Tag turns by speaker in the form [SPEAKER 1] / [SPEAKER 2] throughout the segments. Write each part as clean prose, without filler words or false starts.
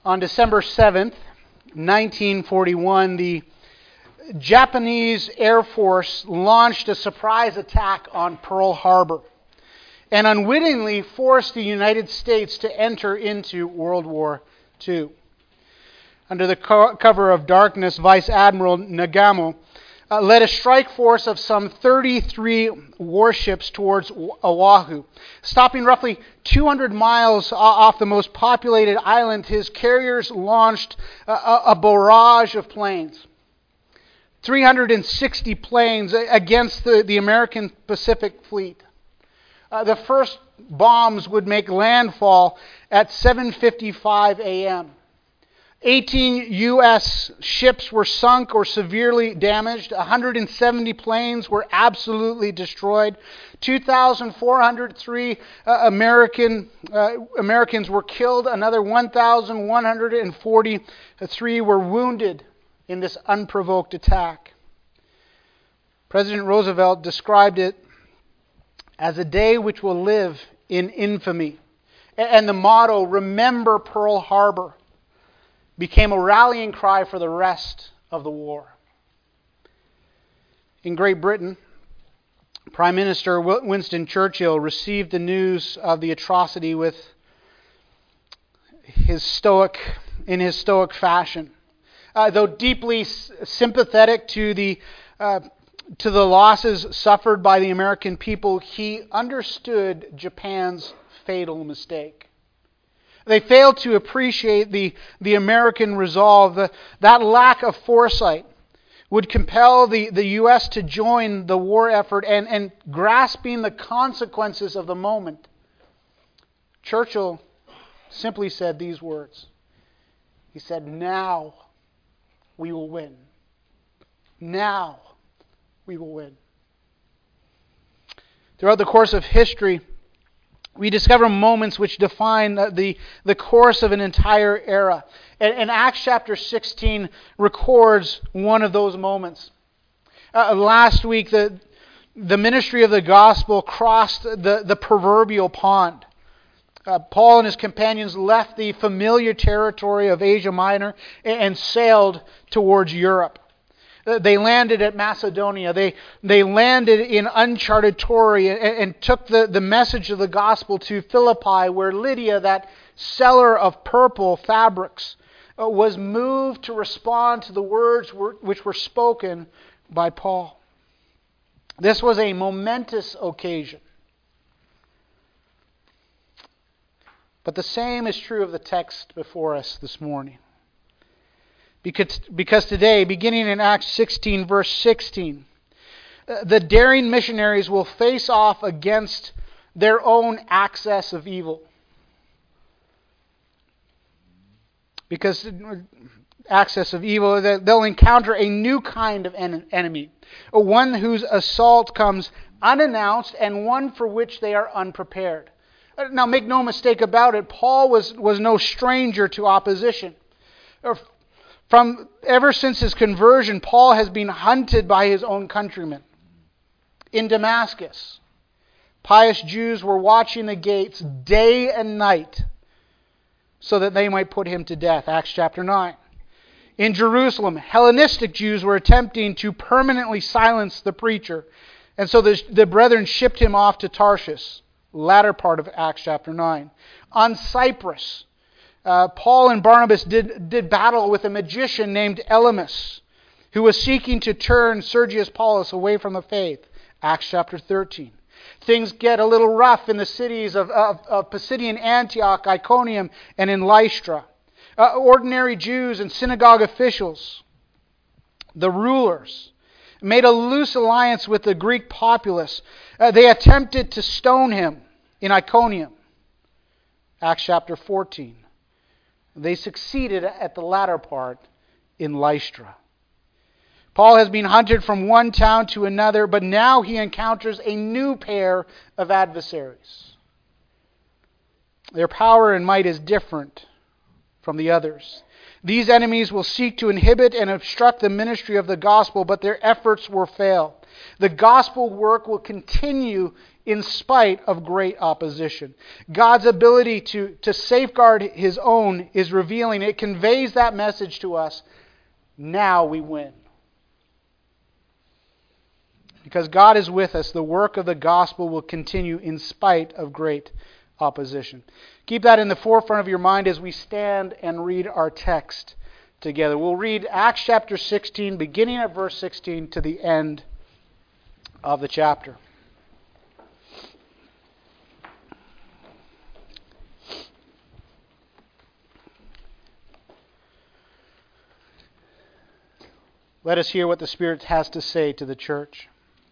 [SPEAKER 1] On December 7th, 1941, the Japanese Air Force launched a surprise attack on Pearl Harbor and unwittingly forced the United States to enter into World War II. Under the cover of darkness, Vice Admiral Nagamo led a strike force of some 33 warships towards Oahu. Stopping roughly 200 miles off the most populated island, his carriers launched a barrage of planes. 360 planes against the American Pacific Fleet. The first bombs would make landfall at 7:55 a.m. 18 U.S. ships were sunk or severely damaged. 170 planes were absolutely destroyed. 2,403 Americans were killed. Another 1,143 were wounded in this unprovoked attack. President Roosevelt described it as a day which will live in infamy. And the motto, "Remember Pearl Harbor," became a rallying cry for the rest of the war. In Great Britain, Prime Minister Winston Churchill received the news of the atrocity in his stoic fashion. Though deeply sympathetic to the losses suffered by the American people, he understood Japan's fatal mistake. They failed to appreciate the American resolve. That lack of foresight would compel the U.S. to join the war effort and grasping the consequences of the moment. Churchill simply said these words. He said, "Now we will win. Now we will win." Throughout the course of history, we discover moments which define the course of an entire era. And Acts chapter 16 records one of those moments. Last week, the ministry of the gospel crossed the proverbial pond. Paul and his companions left the familiar territory of Asia Minor and sailed towards Europe. They landed at Macedonia. They landed in uncharted territory and took the message of the gospel to Philippi, where Lydia, that seller of purple fabrics, was moved to respond to the words which were spoken by Paul. This was a momentous occasion. But the same is true of the text before us this morning. Because today, beginning in Acts 16, verse 16, the daring missionaries will face off against their own access of evil. Because access of evil, they'll encounter a new kind of enemy. One whose assault comes unannounced and one for which they are unprepared. Now, make no mistake about it, Paul was no stranger to opposition. Ever since his conversion, Paul has been hunted by his own countrymen. In Damascus, pious Jews were watching the gates day and night so that they might put him to death. Acts chapter 9. In Jerusalem, Hellenistic Jews were attempting to permanently silence the preacher, and so the brethren shipped him off to Tarshish. Latter part of Acts chapter 9. On Cyprus, Paul and Barnabas did battle with a magician named Elymas, who was seeking to turn Sergius Paulus away from the faith. Acts chapter 13. Things get a little rough in the cities of Pisidian Antioch, Iconium, and in Lystra. Ordinary Jews and synagogue officials, the rulers, made a loose alliance with the Greek populace. They attempted to stone him in Iconium. Acts chapter 14. They succeeded at the latter part in Lystra. Paul has been hunted from one town to another, but now he encounters a new pair of adversaries. Their power and might is different from the others. These enemies will seek to inhibit and obstruct the ministry of the gospel, but their efforts will fail. The gospel work will continue in spite of great opposition. God's ability to safeguard His own is revealing. It conveys that message to us. Now we win. Because God is with us, the work of the gospel will continue in spite of great opposition. Keep that in the forefront of your mind as we stand and read our text together. We'll read Acts chapter 16, beginning at verse 16 to the end of the chapter. Let us hear what the Spirit has to say to the church.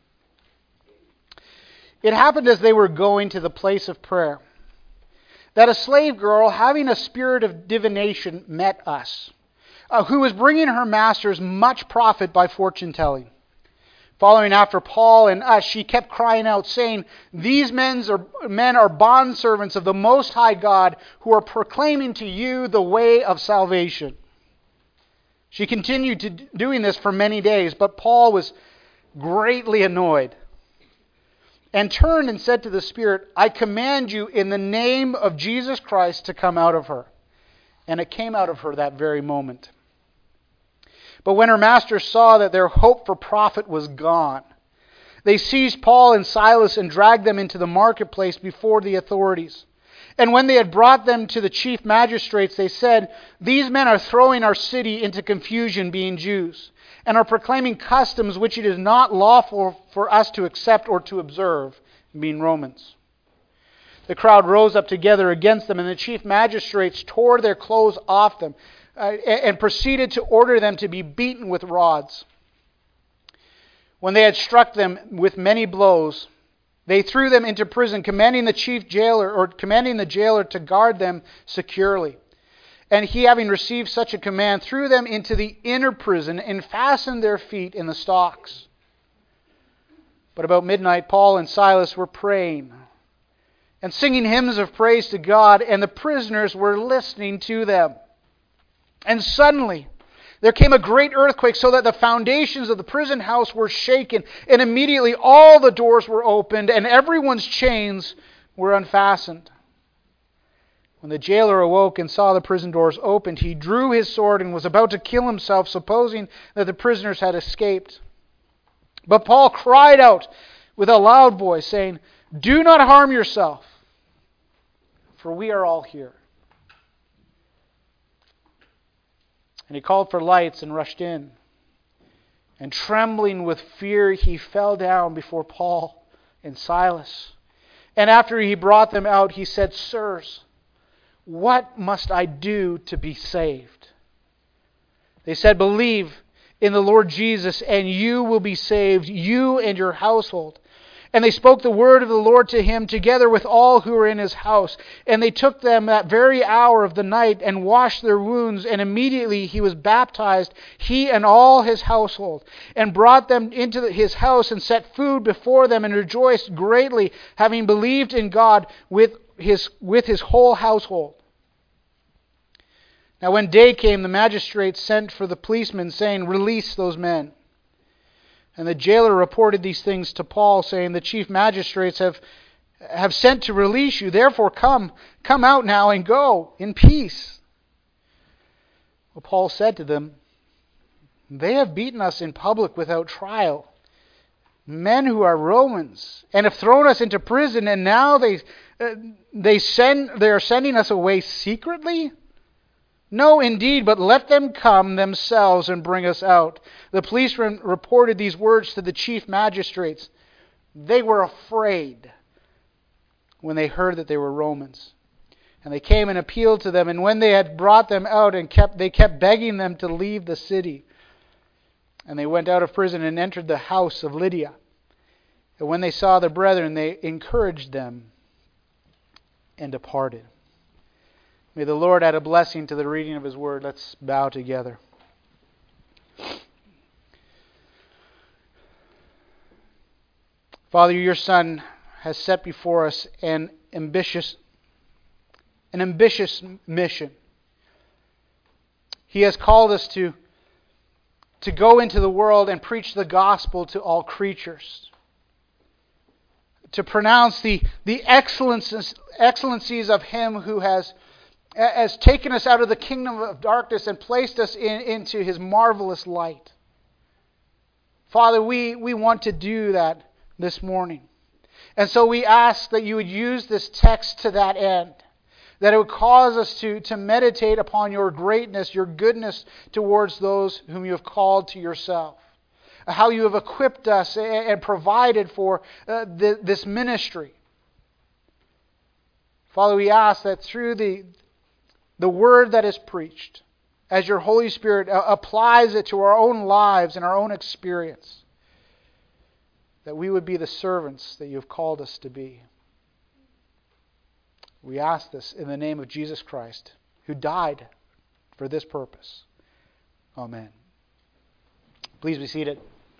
[SPEAKER 1] It happened as they were going to the place of prayer that a slave girl, having a spirit of divination, met us, who was bringing her masters much profit by fortune telling. Following after Paul and us, she kept crying out, saying, "These men are bondservants of the Most High God, who are proclaiming to you the way of salvation." She continued doing this for many days, but Paul was greatly annoyed and turned and said to the Spirit, "I command you in the name of Jesus Christ to come out of her." And it came out of her that very moment. But when her masters saw that their hope for profit was gone, they seized Paul and Silas and dragged them into the marketplace before the authorities. And when they had brought them to the chief magistrates, they said, "These men are throwing our city into confusion, being Jews, and are proclaiming customs which it is not lawful for us to accept or to observe, being Romans." The crowd rose up together against them, and the chief magistrates tore their clothes off them and proceeded to order them to be beaten with rods. When they had struck them with many blows, they threw them into prison, commanding the jailer to guard them securely. And he, having received such a command, threw them into the inner prison and fastened their feet in the stocks. But about midnight, Paul and Silas were praying and singing hymns of praise to God, and the prisoners were listening to them. And suddenly there came a great earthquake, so that the foundations of the prison house were shaken, and immediately all the doors were opened, and everyone's chains were unfastened. When the jailer awoke and saw the prison doors opened, he drew his sword and was about to kill himself, supposing that the prisoners had escaped. But Paul cried out with a loud voice, saying, "Do not harm yourself, for we are all here." And he called for lights and rushed in. And trembling with fear, he fell down before Paul and Silas. And after he brought them out, he said, "Sirs, what must I do to be saved?" They said, "Believe in the Lord Jesus, and you will be saved, you and your household." And they spoke the word of the Lord to him, together with all who were in his house. And they took them that very hour of the night and washed their wounds. And immediately he was baptized, he and all his household, and brought them into his house and set food before them, and rejoiced greatly, having believed in God with his whole household. Now when day came, the magistrates sent for the policemen, saying, "Release those men." And the jailer reported these things to Paul, saying, "The chief magistrates have sent to release you. Therefore come out now and go in peace." Well, Paul said to them, "They have beaten us in public without trial, men who are Romans, and have thrown us into prison, and now they are sending us away secretly? No, indeed, but let them come themselves and bring us out." The policemen reported these words to the chief magistrates. They were afraid when they heard that they were Romans. And they came and appealed to them, and when they had brought them out, they kept begging them to leave the city. And they went out of prison and entered the house of Lydia. And when they saw the brethren, they encouraged them and departed. May the Lord add a blessing to the reading of His Word. Let's bow together. Father, your Son has set before us an ambitious mission. He has called us to to go into the world and preach the gospel to all creatures, to pronounce the excellencies of Him who has taken us out of the kingdom of darkness and placed us into His marvelous light. Father, we want to do that this morning. And so we ask that you would use this text to that end, that it would cause us to meditate upon your greatness, your goodness towards those whom you have called to yourself, how you have equipped us and provided for this ministry. Father, we ask that through the word that is preached, as your Holy Spirit applies it to our own lives and our own experience, that we would be the servants that you have called us to be. We ask this in the name of Jesus Christ, who died for this purpose. Amen. Please be seated.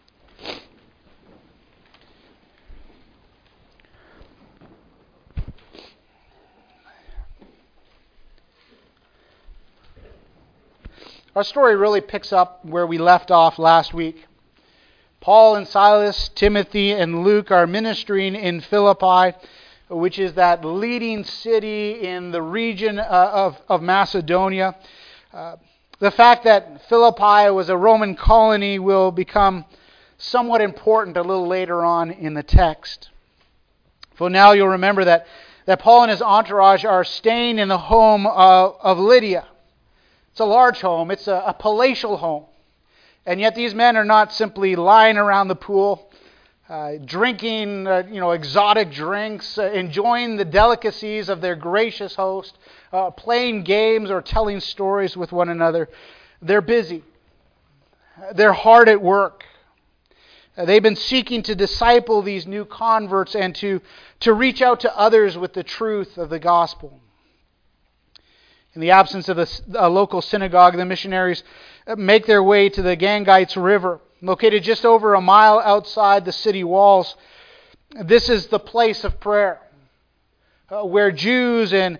[SPEAKER 1] Our story really picks up where we left off last week. Paul and Silas, Timothy and Luke are ministering in Philippi, which is that leading city in the region of Macedonia. The fact that Philippi was a Roman colony will become somewhat important a little later on in the text. For now you'll remember that Paul and his entourage are staying in the home of Lydia. It's a large home. It's a palatial home. And yet these men are not simply lying around the pool, drinking exotic drinks, enjoying the delicacies of their gracious host, playing games or telling stories with one another. They're busy. They're hard at work. They've been seeking to disciple these new converts and to reach out to others with the truth of the gospel. In the absence of a local synagogue, the missionaries make their way to the Gangites River, located just over a mile outside the city walls. This is the place of prayer, where Jews and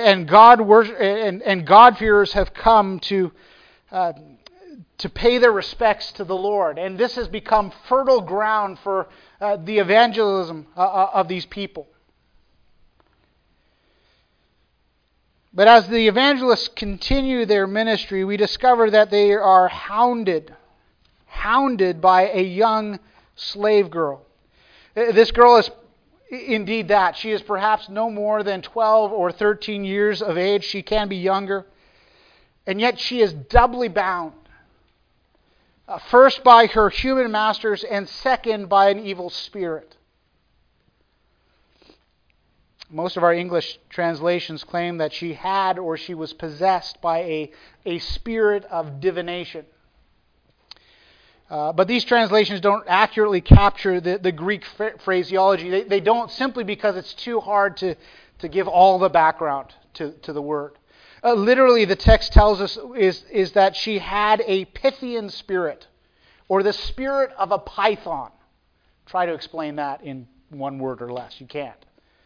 [SPEAKER 1] God-fearers have come to pay their respects to the Lord. And this has become fertile ground for the evangelism of these people. But as the evangelists continue their ministry, we discover that they are hounded by a young slave girl. This girl is indeed that. She is perhaps no more than 12 or 13 years of age. She can be younger. And yet she is doubly bound. First by her human masters and second by an evil spirit. Most of our English translations claim that she had or she was possessed by a spirit of divination. But these translations don't accurately capture the Greek phraseology. They don't, simply because it's too hard to give all the background to the word. Literally, the text tells us is that she had a Pythian spirit, or the spirit of a python. Try to explain that in one word or less. You can't.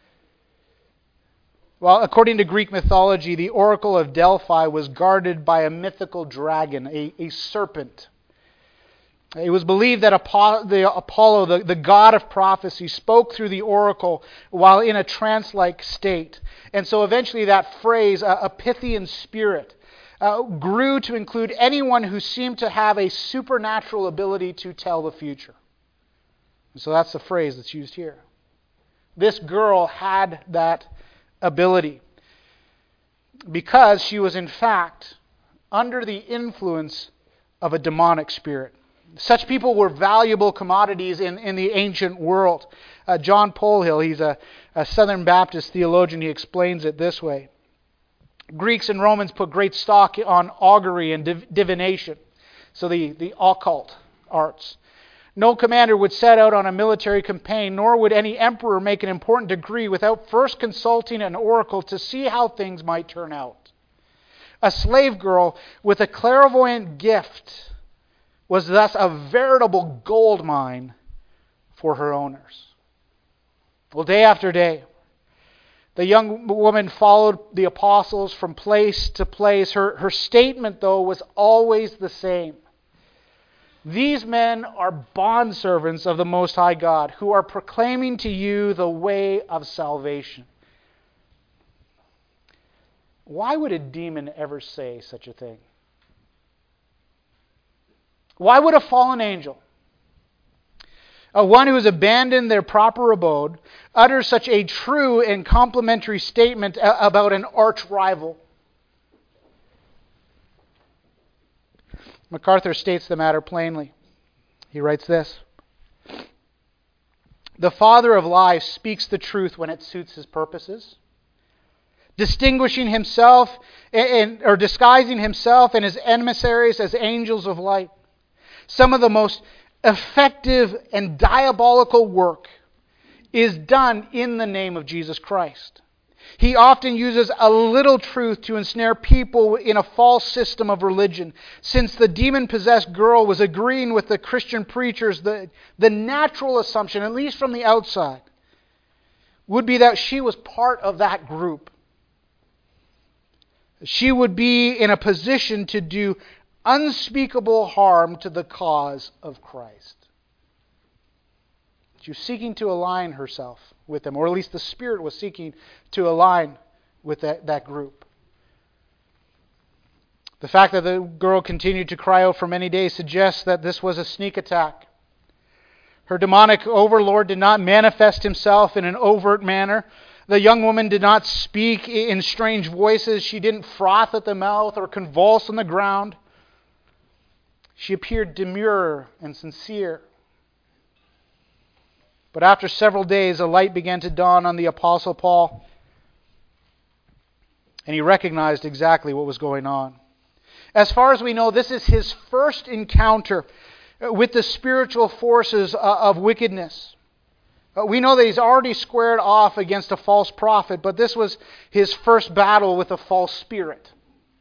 [SPEAKER 1] Well, according to Greek mythology, the Oracle of Delphi was guarded by a mythical dragon, a serpent. It was believed that Apollo, the god of prophecy, spoke through the oracle while in a trance-like state. And so eventually that phrase, a Pythian spirit, grew to include anyone who seemed to have a supernatural ability to tell the future. And so that's the phrase that's used here. This girl had that ability because she was in fact under the influence of a demonic spirit. Such people were valuable commodities in the ancient world. John Polhill, he's a Southern Baptist theologian, he explains it this way. Greeks and Romans put great stock on augury and divination, so the occult arts. No commander would set out on a military campaign, nor would any emperor make an important decree without first consulting an oracle to see how things might turn out. A slave girl with a clairvoyant gift was thus a veritable gold mine for her owners. Well, day after day, the young woman followed the apostles from place to place. Her statement, though, was always the same. These men are bondservants of the Most High God, who are proclaiming to you the way of salvation. Why would a demon ever say such a thing? Why would a fallen angel, one who has abandoned their proper abode, utter such a true and complimentary statement about an arch rival? MacArthur states the matter plainly. He writes this: "The father of lies speaks the truth when it suits his purposes, distinguishing himself or disguising himself and his emissaries as angels of light. Some of the most effective and diabolical work is done in the name of Jesus Christ. He often uses a little truth to ensnare people in a false system of religion. Since the demon-possessed girl was agreeing with the Christian preachers, the natural assumption, at least from the outside, would be that she was part of that group. She would be in a position to do unspeakable harm to the cause of Christ." She was seeking to align herself with them, or at least the Spirit was seeking to align with that group. The fact that the girl continued to cry out for many days suggests that this was a sneak attack. Her demonic overlord did not manifest himself in an overt manner. The young woman did not speak in strange voices. She didn't froth at the mouth or convulse on the ground. She appeared demure and sincere. But after several days, a light began to dawn on the Apostle Paul, and he recognized exactly what was going on. As far as we know, this is his first encounter with the spiritual forces of wickedness. We know that he's already squared off against a false prophet, but this was his first battle with a false spirit.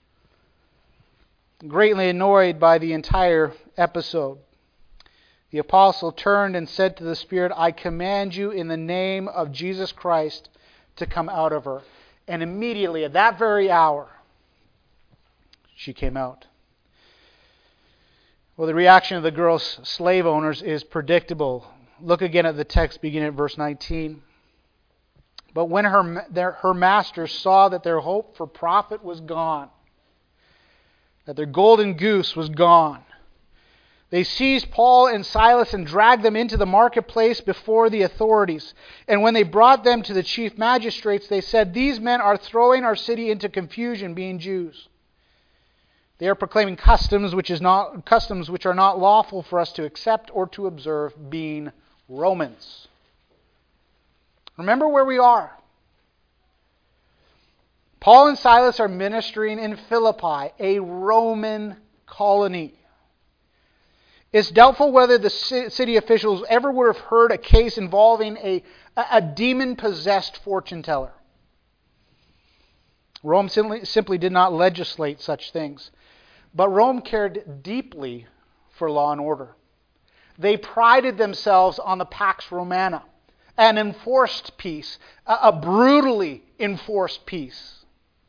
[SPEAKER 1] Greatly annoyed by the entire episode, the apostle turned and said to the spirit, "I command you in the name of Jesus Christ to come out of her." And immediately, at that very hour, she came out. Well, the reaction of the girl's slave owners is predictable. Look again at the text beginning at verse 19. "But when her masters saw that their hope for profit was gone, that their golden goose was gone, they seized Paul and Silas and dragged them into the marketplace before the authorities. And when they brought them to the chief magistrates, they said, 'These men are throwing our city into confusion, being Jews. They are proclaiming customs which are not lawful for us to accept or to observe, being Romans.'" Remember where we are. Paul and Silas are ministering in Philippi, a Roman colony. It's doubtful whether the city officials ever would have heard a case involving a demon-possessed fortune teller. Rome simply did not legislate such things. But Rome cared deeply for law and order. They prided themselves on the Pax Romana, an enforced peace, a brutally enforced peace.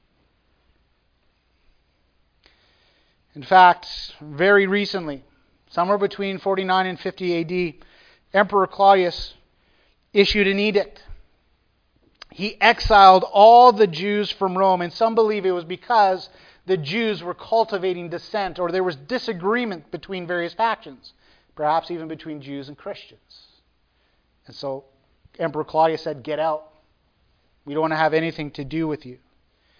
[SPEAKER 1] In fact, very recently, somewhere between 49 and 50 AD, Emperor Claudius issued an edict. He exiled all the Jews from Rome, and some believe it was because the Jews were cultivating dissent, or there was disagreement between various factions, perhaps even between Jews and Christians. And so Emperor Claudius said, "Get out. We don't want to have anything to do with you."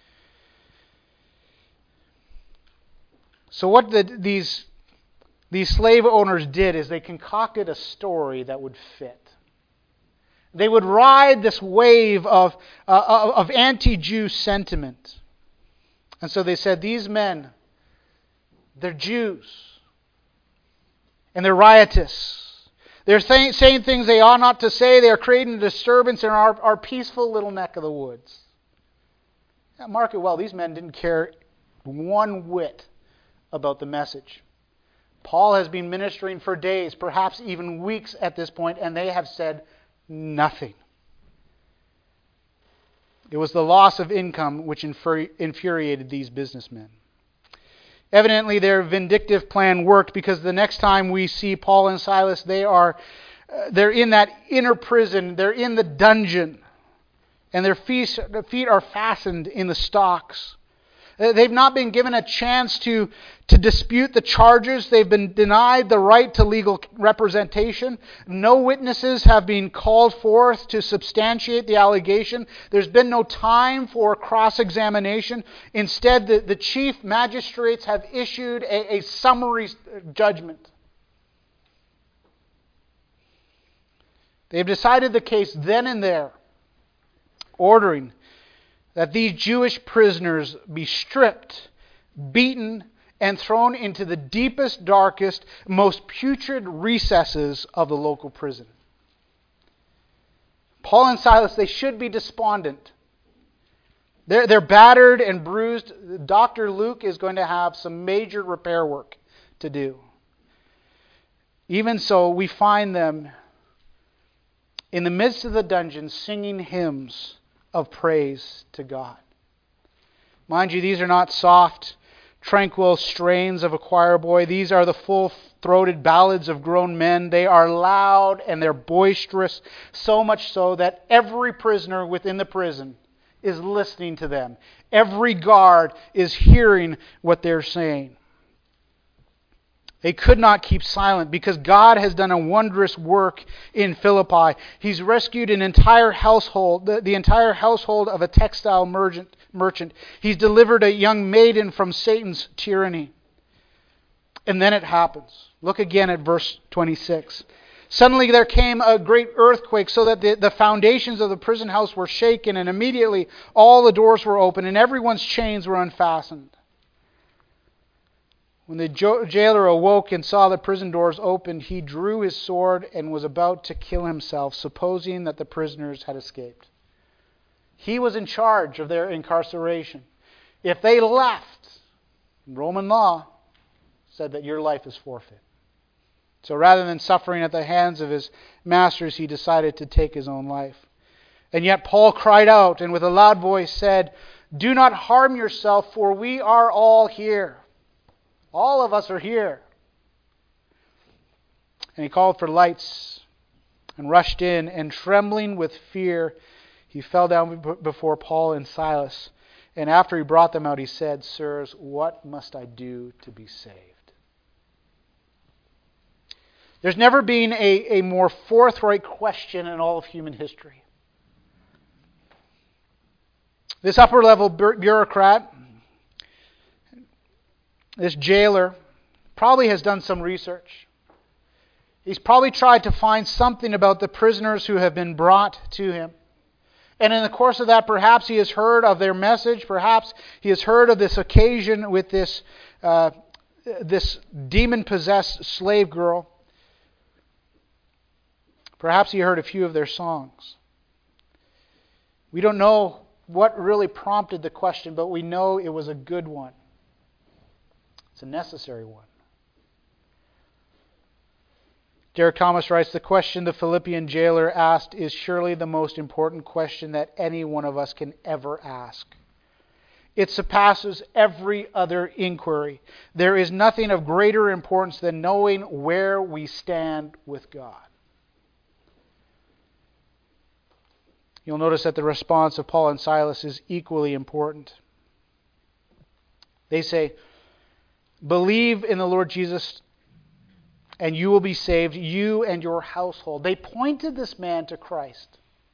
[SPEAKER 1] So what these slave owners did is they concocted a story that would fit. They would ride this wave of anti-Jew sentiment. And so they said, "These men, they're Jews. And they're riotous. They're saying things they ought not to say. They are creating a disturbance in our peaceful little neck of the woods." Now, mark it well, these men didn't care one whit about the message. Paul has been ministering for days, perhaps even weeks at this point, and they have said nothing. It was the loss of income which infuriated these businessmen. Evidently, their vindictive plan worked, because the next time we see Paul and Silas, they're in that inner prison. They're in the dungeon, and their feet are fastened in the stocks. They've not been given a chance to dispute the charges. They've been denied the right to legal representation. No witnesses have been called forth to substantiate the allegation. There's been no time for cross-examination. Instead, the chief magistrates have issued a summary judgment. They've decided the case then and there, ordering that these Jewish prisoners be stripped, beaten, and thrown into the deepest, darkest, most putrid recesses of the local prison. Paul and Silas, they should be despondent. They're battered and bruised. Dr. Luke is going to have some major repair work to do. Even so, we find them in the midst of the dungeon singing hymns of praise to God. Mind you, these are not soft, tranquil strains of a choir boy. These are the full-throated ballads of grown men. They are loud and they're boisterous, so much so that every prisoner within the prison is listening to them. Every guard is hearing what they're saying. They could not keep silent because God has done a wondrous work in Philippi. He's rescued an entire household, the entire household of a textile merchant. He's delivered a young maiden from Satan's tyranny. And then it happens. Look again at verse 26. Suddenly there came a great earthquake, so that the foundations of the prison house were shaken, and immediately all the doors were open and everyone's chains were unfastened. When the jailer awoke and saw the prison doors opened, he drew his sword and was about to kill himself, supposing that the prisoners had escaped. He was in charge of their incarceration. If they left, Roman law said that your life is forfeit. So rather than suffering at the hands of his masters, he decided to take his own life. And yet Paul cried out and with a loud voice said, "Do not harm yourself, for we are all here." All of us are here. And he called for lights and rushed in, and trembling with fear, he fell down before Paul and Silas. And after he brought them out, he said, "Sirs, what must I do to be saved?" There's never been a more forthright question in all of human history. This upper-level bureaucrat, this jailer, probably has done some research. He's probably tried to find something about the prisoners who have been brought to him. And in the course of that, perhaps he has heard of their message. Perhaps he has heard of this occasion with this demon-possessed slave girl. Perhaps he heard a few of their songs. We don't know what really prompted the question, but we know it was a good one. It's a necessary one. Derek Thomas writes, "The question the Philippian jailer asked is surely the most important question that any one of us can ever ask. It surpasses every other inquiry. There is nothing of greater importance than knowing where we stand with God." You'll notice that the response of Paul and Silas is equally important. They say, "Believe in the Lord Jesus and you will be saved, you and your household." They pointed this man to Christ.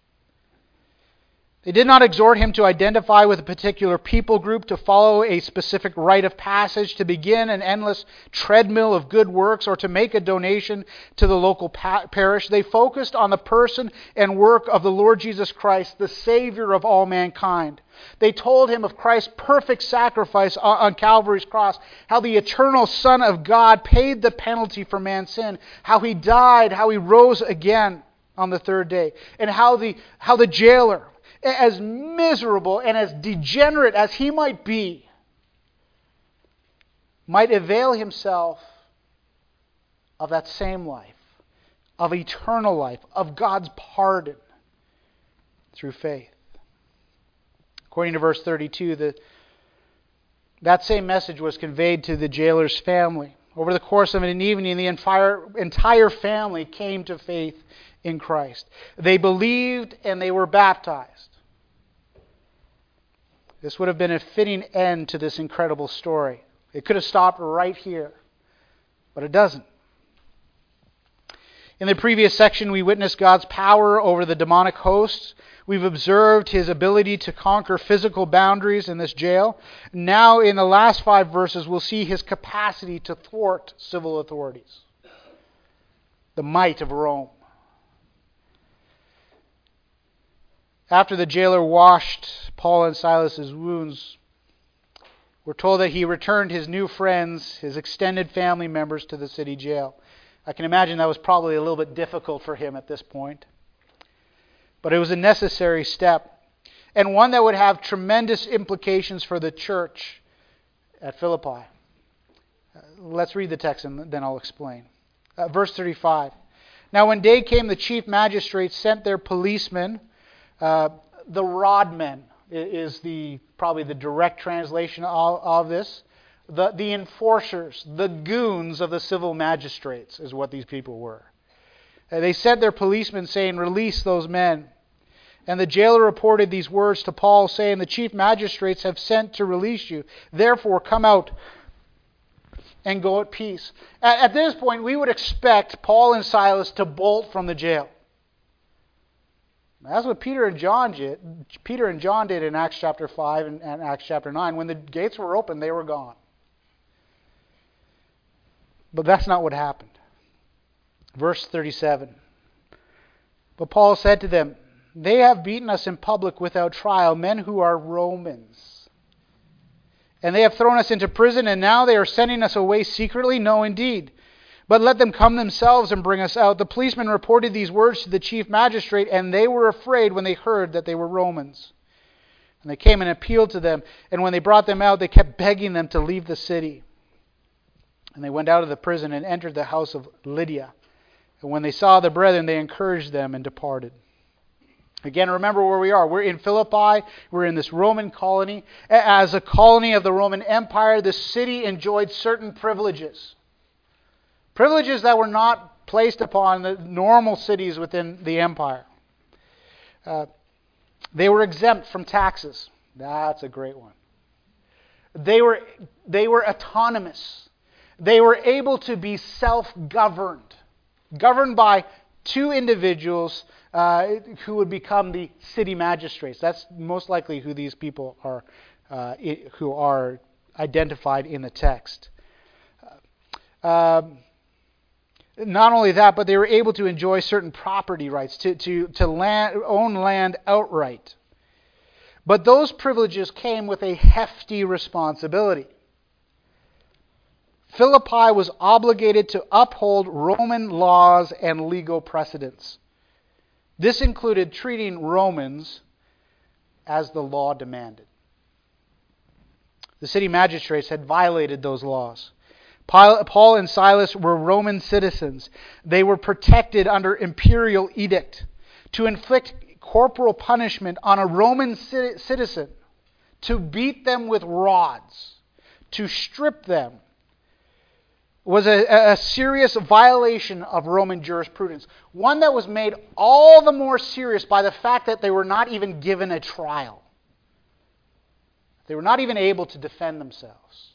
[SPEAKER 1] They did not exhort him to identify with a particular people group, to follow a specific rite of passage, to begin an endless treadmill of good works, or to make a donation to the local parish. They focused on the person and work of the Lord Jesus Christ, the Savior of all mankind. They told him of Christ's perfect sacrifice on Calvary's cross, how the eternal Son of God paid the penalty for man's sin, how he died, how he rose again on the third day, and how the jailer, as miserable and as degenerate as he might be, might avail himself of that same life, of eternal life, of God's pardon through faith. According to verse 32, that same message was conveyed to the jailer's family. Over the course of an evening, the entire family came to faith in Christ. They believed and they were baptized. This would have been a fitting end to this incredible story. It could have stopped right here, but it doesn't. In the previous section, we witnessed God's power over the demonic hosts. We've observed His ability to conquer physical boundaries in this jail. Now, in the last 5 verses, we'll see His capacity to thwart civil authorities. The might of Rome. After the jailer washed Paul and Silas's wounds, we're told that he returned his new friends, his extended family members, to the city jail. I can imagine that was probably a little bit difficult for him at this point. But it was a necessary step, and one that would have tremendous implications for the church at Philippi. Let's read the text and then I'll explain. Verse 35. Now when day came, the chief magistrates sent their policemen, the rodmen is probably the direct translation of this. The enforcers, the goons of the civil magistrates is what these people were. They sent their policemen saying, "Release those men." And the jailer reported these words to Paul, saying, "The chief magistrates have sent to release you. Therefore, come out and go at peace." At this point, we would expect Paul and Silas to bolt from the jail. That's what Peter and John did in Acts chapter 5 and Acts chapter 9. When the gates were open, they were gone. But that's not what happened. Verse 37. But Paul said to them, "They have beaten us in public without trial, men who are Romans. And they have thrown us into prison, and now they are sending us away secretly? No, indeed. But let them come themselves and bring us out." The policemen reported these words to the chief magistrate, and they were afraid when they heard that they were Romans. And they came and appealed to them, and when they brought them out, they kept begging them to leave the city. And they went out of the prison and entered the house of Lydia. And when they saw the brethren, they encouraged them and departed. Again, remember where we are. We're in Philippi. We're in this Roman colony. As a colony of the Roman Empire, the city enjoyed certain privileges. Privileges that were not placed upon the normal cities within the empire. They were exempt from taxes. That's a great one. They were autonomous. They were able to be self-governed, governed by 2 individuals who would become the city magistrates. That's most likely who these people are, who are identified in the text. Not only that, but they were able to enjoy certain property rights, to own land outright. But those privileges came with a hefty responsibility. Philippi was obligated to uphold Roman laws and legal precedents. This included treating Romans as the law demanded. The city magistrates had violated those laws. Paul and Silas were Roman citizens. They were protected under imperial edict. To inflict corporal punishment on a Roman citizen, to beat them with rods, to strip them, was a serious violation of Roman jurisprudence. One that was made all the more serious by the fact that they were not even given a trial. They were not even able to defend themselves.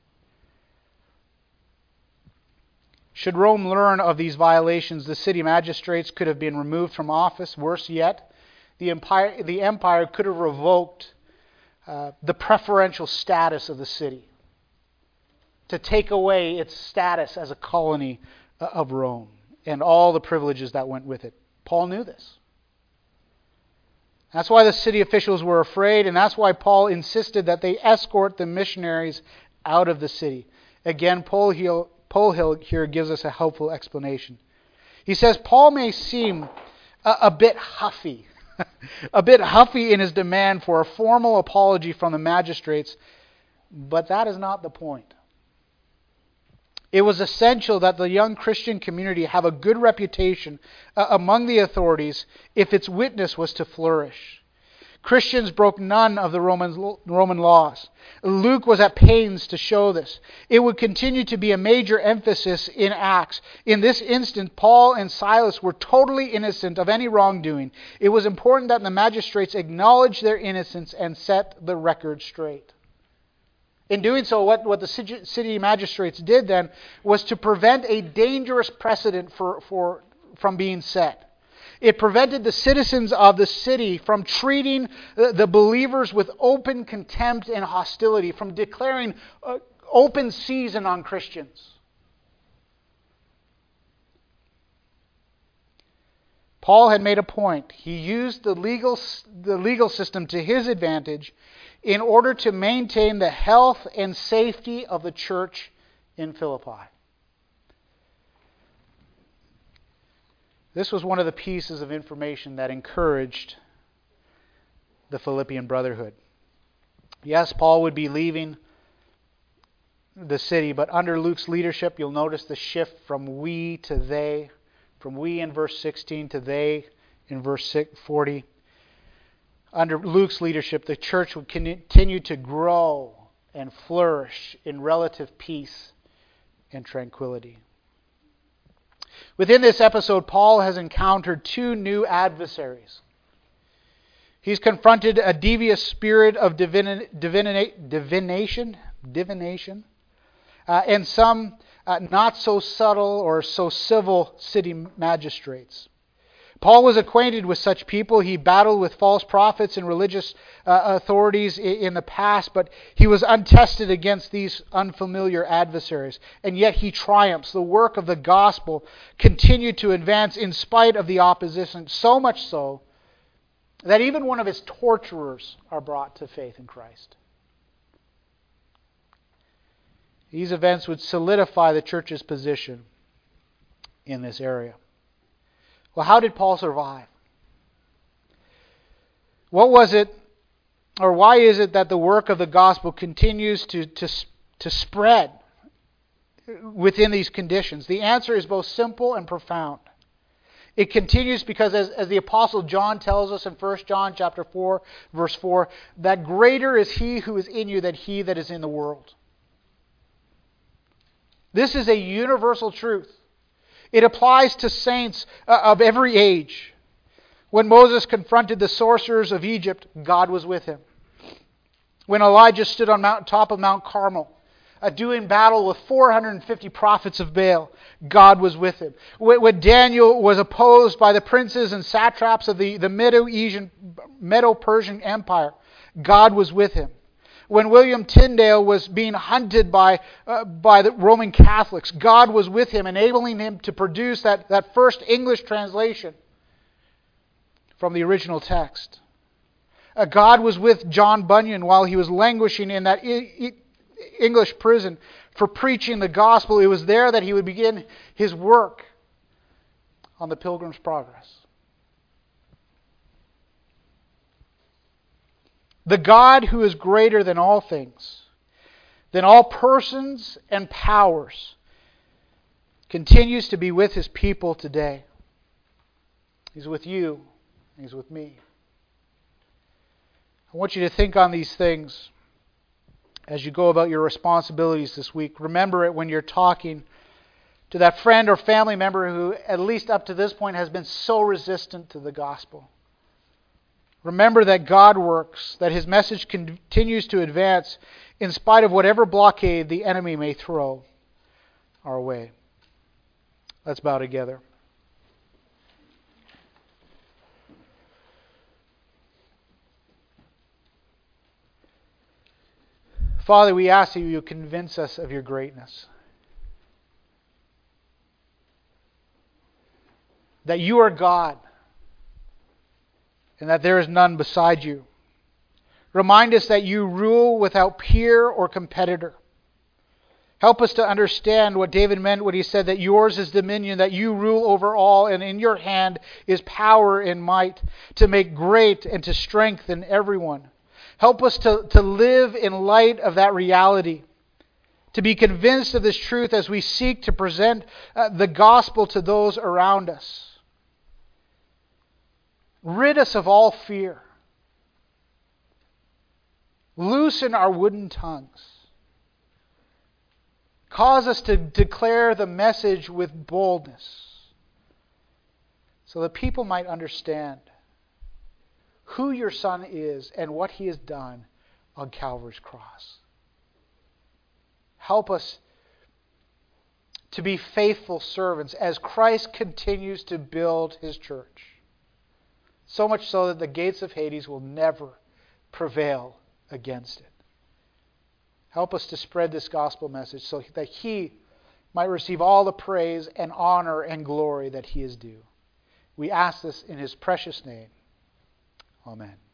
[SPEAKER 1] Should Rome learn of these violations, the city magistrates could have been removed from office. Worse yet, the empire could have revoked the preferential status of the city, to take away its status as a colony of Rome and all the privileges that went with it. Paul knew this. That's why the city officials were afraid, and that's why Paul insisted that they escort the missionaries out of the city. Again, Paul here gives us a helpful explanation. He says Paul may seem a bit huffy, a bit huffy in his demand for a formal apology from the magistrates, but that is not the point. It was essential that the young Christian community have a good reputation among the authorities if its witness was to flourish. Christians broke none of the Roman laws. Luke was at pains to show this. It would continue to be a major emphasis in Acts. In this instance, Paul and Silas were totally innocent of any wrongdoing. It was important that the magistrates acknowledge their innocence and set the record straight. In doing so, what the city magistrates did then was to prevent a dangerous precedent from being set. It prevented the citizens of the city from treating the believers with open contempt and hostility, from declaring open season on Christians. Paul had made a point. He used the legal system to his advantage in order to maintain the health and safety of the church in Philippi. This was one of the pieces of information that encouraged the Philippian brotherhood. Yes, Paul would be leaving the city, but under Luke's leadership, you'll notice the shift from we to they, from we in verse 16 to they in verse 40. Under Luke's leadership, the church would continue to grow and flourish in relative peace and tranquility. Within this episode, Paul has encountered two new adversaries. He's confronted a devious spirit of divination, and some not so subtle or so civil city magistrates. Paul was acquainted with such people. He battled with false prophets and religious authorities in the past, but he was untested against these unfamiliar adversaries. And yet he triumphs. The work of the gospel continued to advance in spite of the opposition, so much so that even one of his torturers are brought to faith in Christ. These events would solidify the church's position in this area. Well, how did Paul survive? What was it, or why is it that the work of the gospel continues to spread within these conditions? The answer is both simple and profound. It continues because, as the Apostle John tells us in 1 John chapter 4, verse 4, that greater is he who is in you than he that is in the world. This is a universal truth. It applies to saints of every age. When Moses confronted the sorcerers of Egypt, God was with him. When Elijah stood on top of Mount Carmel, doing battle with 450 prophets of Baal, God was with him. When Daniel was opposed by the princes and satraps of the Medo-Persian Empire, God was with him. When William Tyndale was being hunted by the Roman Catholics, God was with him, enabling him to produce that first English translation from the original text. God was with John Bunyan while he was languishing in that English prison for preaching the gospel. It was there that he would begin his work on the Pilgrim's Progress. The God who is greater than all things, than all persons and powers, continues to be with his people today. He's with you. He's with me. I want you to think on these things as you go about your responsibilities this week. Remember it when you're talking to that friend or family member who, at least up to this point, has been so resistant to the gospel. Remember that God works, that his message continues to advance in spite of whatever blockade the enemy may throw our way. Let's bow together. Father, we ask that you convince us of your greatness. That you are God, and that there is none beside you. Remind us that you rule without peer or competitor. Help us to understand what David meant when he said that yours is dominion, that you rule over all, and in your hand is power and might to make great and to strengthen everyone. Help us to live in light of that reality, to be convinced of this truth as we seek to present the gospel to those around us. Rid us of all fear. Loosen our wooden tongues. Cause us to declare the message with boldness, so that people might understand who your Son is and what He has done on Calvary's cross. Help us to be faithful servants as Christ continues to build His church. So much so that the gates of Hades will never prevail against it. Help us to spread this gospel message so that He might receive all the praise and honor and glory that He is due. We ask this in His precious name. Amen.